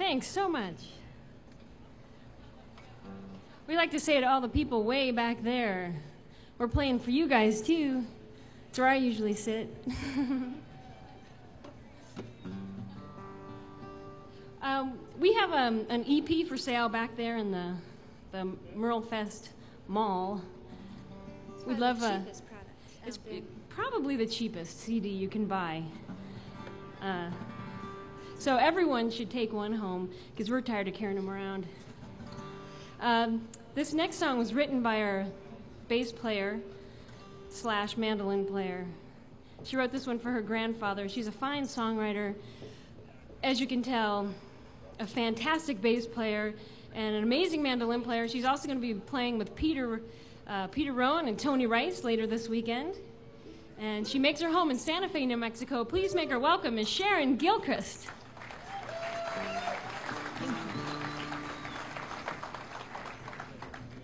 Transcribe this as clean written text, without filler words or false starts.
Thanks so much. We like to say to all the people way back there, we're playing for you guys too. It's where I usually sit. We have an EP for sale back there in the Merle Fest Mall. We'd love the cheapest product. It's probably the cheapest CD you can buy. So everyone should take one home because we're tired of carrying them around. This next song was written by our bass player / mandolin player. She wrote this one for her grandfather. She's a fine songwriter. As you can tell, a fantastic bass player and an amazing mandolin player. She's also going to be playing with Peter Rowan and Tony Rice later this weekend. And she makes her home in Santa Fe, New Mexico. Please make her welcome, Ms. Sharon Gilchrist.